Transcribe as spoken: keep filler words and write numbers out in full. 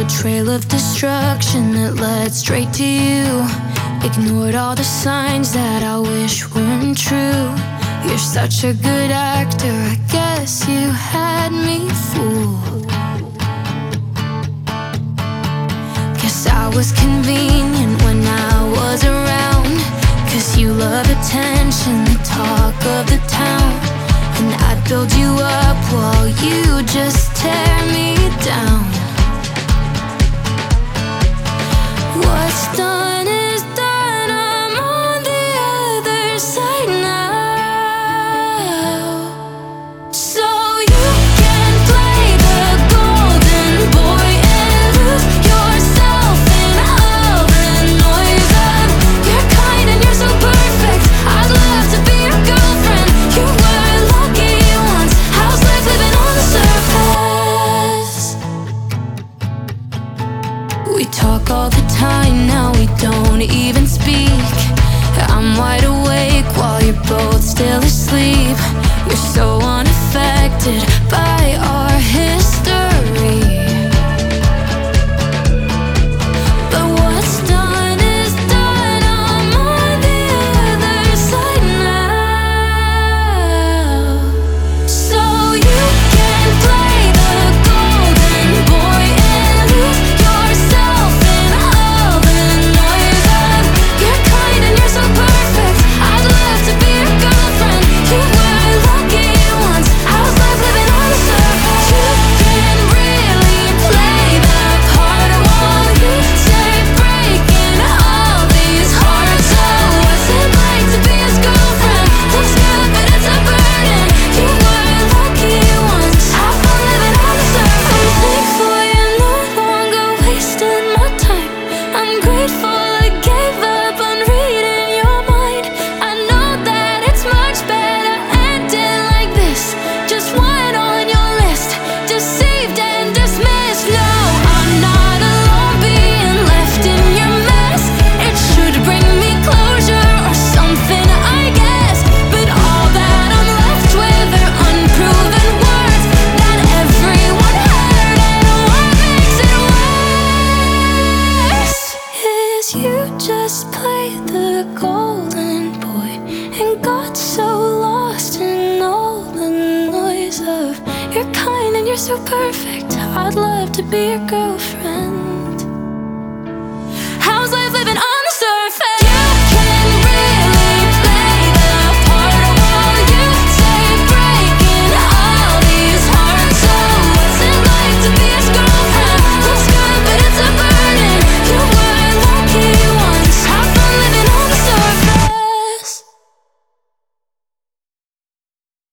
a trail of destruction that led straight to you. Ignored all the signs that I wish weren't true. You're such a good actor, I guess you had me fooled. Guess I was convenient when I was around, 'cause you love attention, the talk of the town. And I'd build you up while you just tear me down. What's done is done, I'm on the other side now. So you can play the golden boy and lose yourself in all the noise of your kind, and you're so perfect, I'd love to be your girlfriend. You were lucky once, how's life living on the surface? We talk all the time, now we don't even speak. I'm wide awake while you're both still asleep. You're so unaffected by our history. But what's done is done, I'm on the other side now. So you can play the golden boy and lose yourself in all the noise of your kind, and you're so perfect, I'd love to be your girlfriend. You were lucky once, how's life living on the surface? You can really play the part while you say breaking all these hearts. Oh, what's it like to be his girlfriend? Looks good, but it's a burden. You were lucky once, have fun living on the surface. I'm thankful you're no longer wasting my time. I'm grateful I gave up on reading your mind. I know that it's much better ending like this. Just one on your list, deceived and dismissed. No, I'm not alone being left in your mess. It should bring me closure or something, I guess. But all that I'm left with are unproven words that everyone heard, and what makes it worse is you just play the golden boy and got so lost in all the noise of your kind, and you're so perfect, I'd love to be your girlfriend.